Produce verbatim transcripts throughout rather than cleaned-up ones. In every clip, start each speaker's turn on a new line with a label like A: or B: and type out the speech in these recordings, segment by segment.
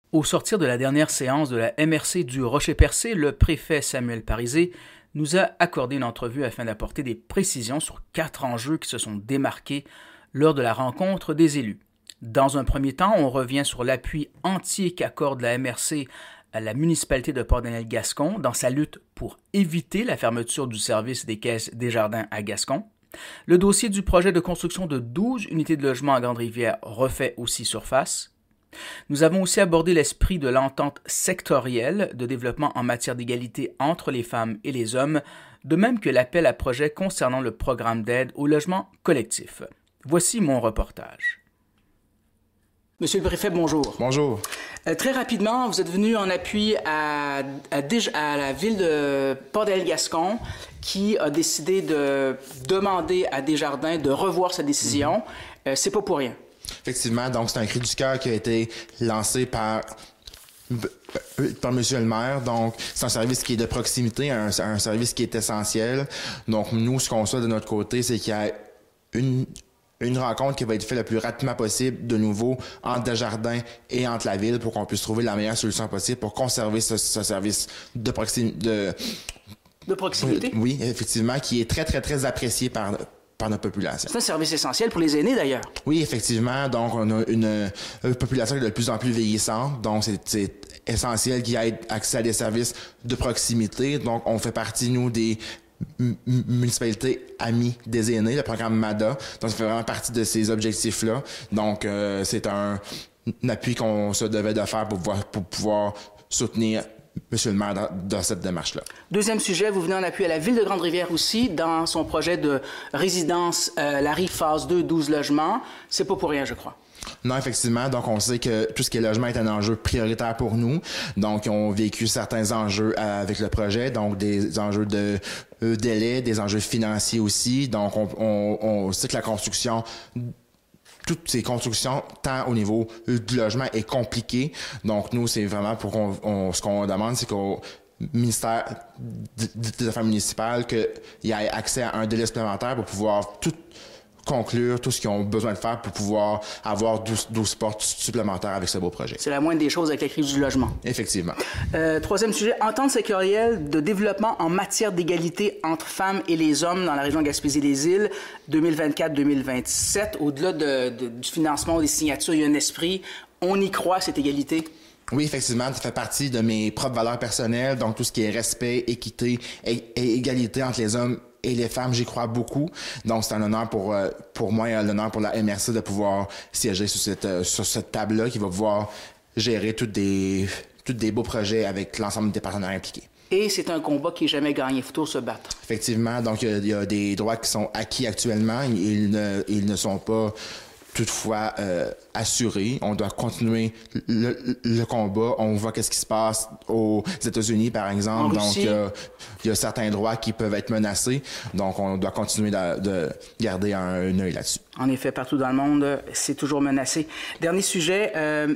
A: Au sortir de la dernière séance de la M R C du Rocher-Percé, le préfet Samuel Parisé nous a accordé une entrevue afin d'apporter des précisions sur quatre enjeux qui se sont démarqués lors de la rencontre des élus. Dans un premier temps, on revient sur l'appui entier qu'accorde la M R C à la municipalité de Port-Daniel-Gascon dans sa lutte pour éviter la fermeture du service des caisses Desjardins à Gascon. Le dossier du projet de construction de douze unités de logement à Grande-Rivière refait aussi surface. Nous avons aussi abordé l'esprit de l'entente sectorielle de développement en matière d'égalité entre les femmes et les hommes, de même que l'appel à projet concernant le programme d'aide au logement collectif. Voici mon reportage. Monsieur le préfet, bonjour.
B: Bonjour.
A: Euh, très rapidement, vous êtes venu en appui à, à, à la ville de Port-Daniel-Gascon qui a décidé de demander à Desjardins de revoir sa décision. Mm-hmm. Euh, c'est pas pour rien.
B: Effectivement, donc c'est un cri du cœur qui a été lancé par par Monsieur le maire. Donc, c'est un service qui est de proximité, un, un service qui est essentiel. Donc, nous, ce qu'on souhaite de notre côté, c'est qu'il y ait une une rencontre qui va être faite le plus rapidement possible, de nouveau, entre Desjardins et entre la ville, pour qu'on puisse trouver la meilleure solution possible pour conserver ce, ce service de proximité. De,
A: de proximité?
B: Oui, effectivement, qui est très, très, très apprécié par par notre population.
A: C'est un service essentiel pour les aînés, d'ailleurs.
B: Oui, effectivement. Donc, on a une, une population qui est de plus en plus vieillissante. Donc, c'est, c'est essentiel qu'il y ait accès à des services de proximité. Donc, on fait partie, nous, des m- municipalités amies des aînés, le programme M A D A. Donc, ça fait vraiment partie de ces objectifs-là. Donc, euh, c'est un, un appui qu'on se devait de faire pour pouvoir, pour pouvoir soutenir Monsieur le maire dans, dans cette démarche-là.
A: Deuxième sujet, vous venez en appui à la ville de Grande-Rivière aussi dans son projet de résidence euh, La Rive phase deux, douze logements. C'est pas pour rien, je crois.
B: Non, effectivement. Donc, on sait que tout ce qui est logement est un enjeu prioritaire pour nous. Donc, on a vécu certains enjeux avec le projet, donc des enjeux de euh, délai, des enjeux financiers aussi. Donc, on, on, on sait que la construction toutes ces constructions, tant au niveau du logement, est compliqué. Donc, nous, c'est vraiment pour qu'on, on, ce qu'on demande, c'est qu'au ministère des Affaires municipales, qu'il y ait accès à un délai supplémentaire pour pouvoir tout conclure tout ce qu'ils ont besoin de faire pour pouvoir avoir douze portes supplémentaires avec ce beau projet.
A: C'est la moindre des choses avec la crise du logement.
B: Effectivement.
A: Euh, troisième sujet, entente sectorielle de développement en matière d'égalité entre femmes et les hommes dans la région Gaspésie-des-Îles deux mille vingt-quatre deux mille vingt-sept. Au-delà de, de, du financement, des signatures, il y a un esprit. On y croit, cette égalité?
B: Oui, effectivement, ça fait partie de mes propres valeurs personnelles, donc tout ce qui est respect, équité et, et égalité entre les hommes et les femmes, j'y crois beaucoup. Donc, c'est un honneur pour euh, pour moi et un honneur pour la M R C de pouvoir siéger sur cette euh, sur cette table-là qui va pouvoir gérer tous des tous des beaux projets avec l'ensemble des partenaires impliqués.
A: Et c'est un combat qui n'est jamais gagné. Il faut toujours se battre.
B: Effectivement. Donc, il y, y a des droits qui sont acquis actuellement. Ils ne ils ne sont pas toutefois euh, assurés. On doit continuer le, le combat. On voit qu'est-ce qui se passe aux États-Unis, par exemple. Donc, il euh, y a certains droits qui peuvent être menacés. Donc, on doit continuer de, de garder un, un œil là-dessus.
A: En effet, partout dans le monde, c'est toujours menacé. Dernier sujet, euh,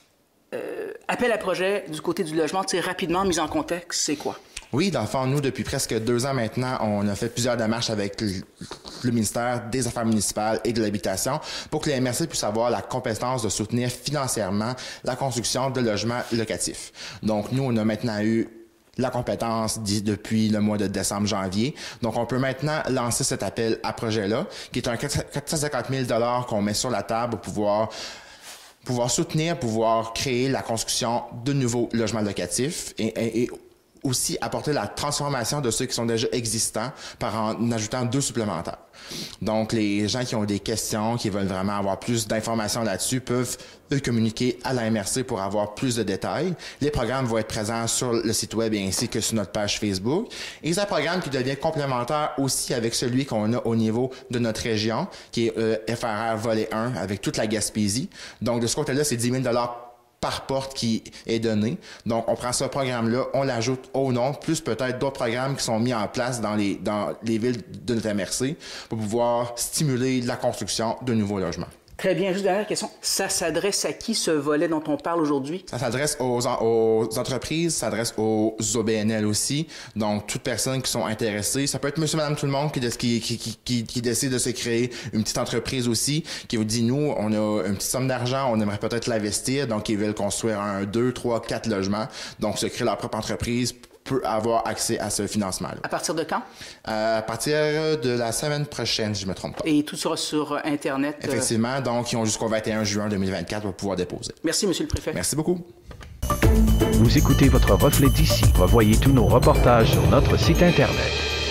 A: euh, appel à projet du côté du logement, tu sais, rapidement, mise en contexte, c'est quoi?
B: Oui, dans le fond, nous, depuis presque deux ans maintenant, on a fait plusieurs démarches avec le, le ministère des Affaires municipales et de l'Habitation pour que les M R C puissent avoir la compétence de soutenir financièrement la construction de logements locatifs. Donc, nous, on a maintenant eu la compétence depuis le mois de décembre-janvier. Donc, on peut maintenant lancer cet appel à projet-là, qui est un quatre cent cinquante mille dollars qu'on met sur la table pour pouvoir pouvoir soutenir, pouvoir créer la construction de nouveaux logements locatifs et, et, et aussi apporter la transformation de ceux qui sont déjà existants par en ajoutant deux supplémentaires. Donc, les gens qui ont des questions, qui veulent vraiment avoir plus d'informations là-dessus, peuvent eux communiquer à la M R C pour avoir plus de détails. Les programmes vont être présents sur le site web et ainsi que sur notre page Facebook. Et c'est un programme qui devient complémentaire aussi avec celui qu'on a au niveau de notre région, qui est euh, F R R Volet un, avec toute la Gaspésie. Donc, de ce côté-là, c'est dix mille dollars par porte qui est donné. Donc, on prend ce programme-là, on l'ajoute au nom, plus peut-être d'autres programmes qui sont mis en place dans les, dans les villes de notre M R C pour pouvoir stimuler la construction de nouveaux logements.
A: Très bien. Juste dernière question. Ça s'adresse à qui, ce volet dont on parle aujourd'hui?
B: Ça s'adresse aux, en, aux entreprises, ça s'adresse aux O B N L aussi. Donc, toutes personnes qui sont intéressées. Ça peut être monsieur, madame, tout le monde qui, qui, qui, qui, qui décide de se créer une petite entreprise aussi, qui vous dit, nous, on a une petite somme d'argent, on aimerait peut-être l'investir. Donc, ils veulent construire un, deux, trois, quatre logements. Donc, se créer leur propre entreprise, peut avoir accès à ce financement-là.
A: À partir de quand?
B: Euh, à partir de la semaine prochaine, si je ne me trompe pas.
A: Et tout sera sur Internet?
B: Effectivement. Euh... Donc, ils ont jusqu'au vingt et un juin deux mille vingt-quatre pour pouvoir déposer.
A: Merci, Monsieur le Préfet.
B: Merci beaucoup.
C: Vous écoutez votre reflet d'ici. Revoyez tous nos reportages sur notre site Internet.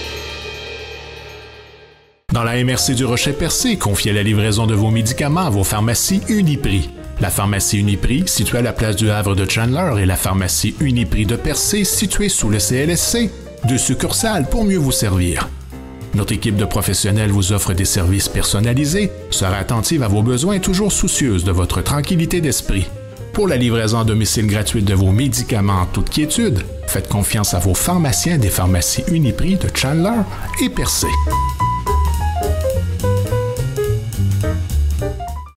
D: Dans la M R C du Rocher-Percé, confiez la livraison de vos médicaments à vos pharmacies Uniprix. La pharmacie Uniprix, située à la place du Havre de Chandler, et la pharmacie Uniprix de Percé, située sous le C L S C, deux succursales pour mieux vous servir. Notre équipe de professionnels vous offre des services personnalisés, sera attentive à vos besoins et toujours soucieuse de votre tranquillité d'esprit. Pour la livraison à domicile gratuite de vos médicaments en toute quiétude, faites confiance à vos pharmaciens des pharmacies Uniprix de Chandler et Percé.